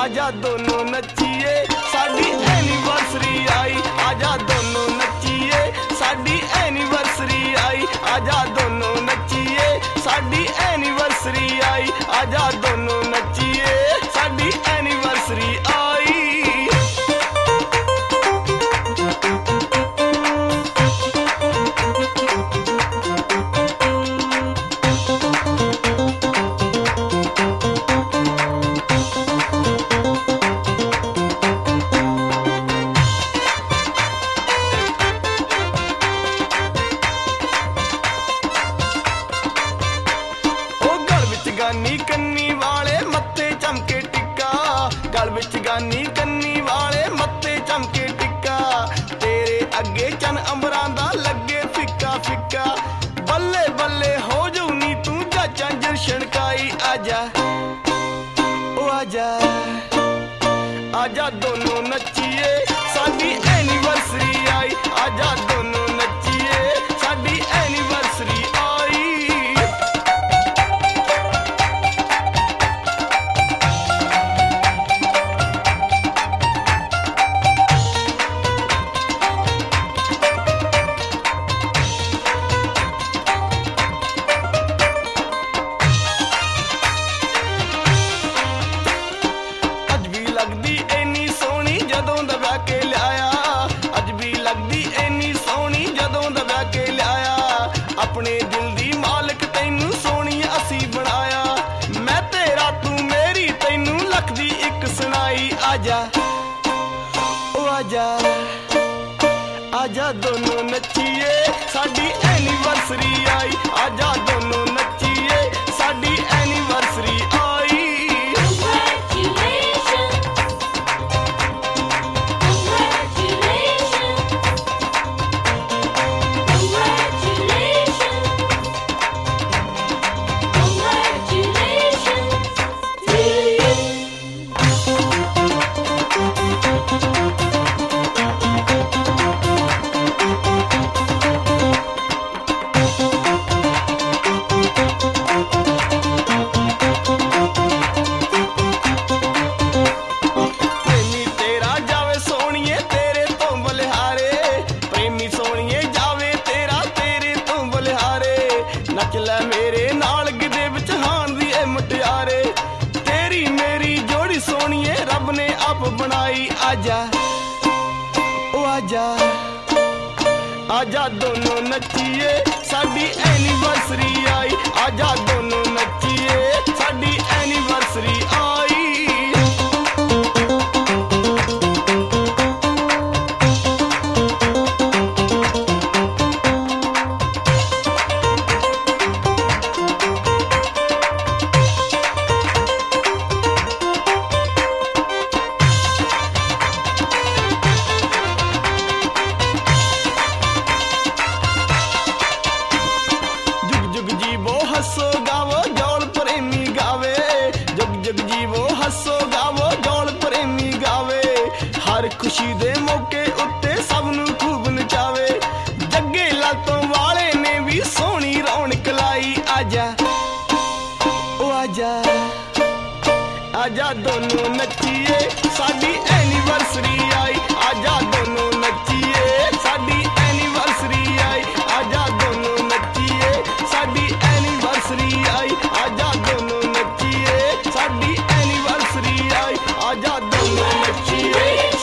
आजा दोनों नचिए साडी एनिवर्सरी आई आजा दोनों नचिए साडी एनिवर्सरी आई आजा दोनों नचिए साडी एनिवर्सरी आई आजा दोनों नचिए साडी एनिवर्सरी आई गानी कन्नी वाले मत्थे चमके टिक्का गल विच गानी कन्नी वाले मत्थे चमके टिक्का तेरे अगे चन अंबरां दा लगे फिक्का फिक्का बल्ले बल्ले हो जाऊ नी तू चाचा जरशनकाई आजा ओ आजा आजा दोनों नचिए साडी एनिवर्सरी आई आजा दोनों नचिए साडी एनिवर्सरी आई लगदी एनी सोहनी जदों दा ब्याह के लिआया अज भी लगदी एनी सोहनी जदों दा ब्याह के लिआया अपने दिल दी मालिक तैनू सोहनी असी बनाया मैं तेरा तू मेरी तैनू लख दी इक सुनाई आजा ओ आजा आजा दोनों नचिए साडी एनिवर्सरी आई आजा दोनों नचिए साडी एनिवर्सरी आई नच लै मेरे नाल गिदे विच हान दी ए मुटियारे तेरी मेरी जोड़ी सोहणीए रब ने आप बनाई आजा ओ आजा आजा दोनों नचिए साडी एनिवर्सरी आई आजा दोनों नचिए साडी एनिवर्सरी आई हसो गावो जौल प्रेमी गावे जुग जुग जीवो हसो गावो जौल प्रेमी गावे हर खुशी दे मौके उत्ते सब नू खूब नचावे जग्गे लातों वाले ने भी सोहनी रौनक लाई आजा ओ आजा आजा दोनों नचिए साडी एनिवर्सरी आई आजा दोनों नचिए साडी एनिवर्सरी आई आजा दोनों नचिए साडी एनिवर्सरी आई आजा दोनों नचिए साडी एनिवर्सरी आई आजा दोनों नचिए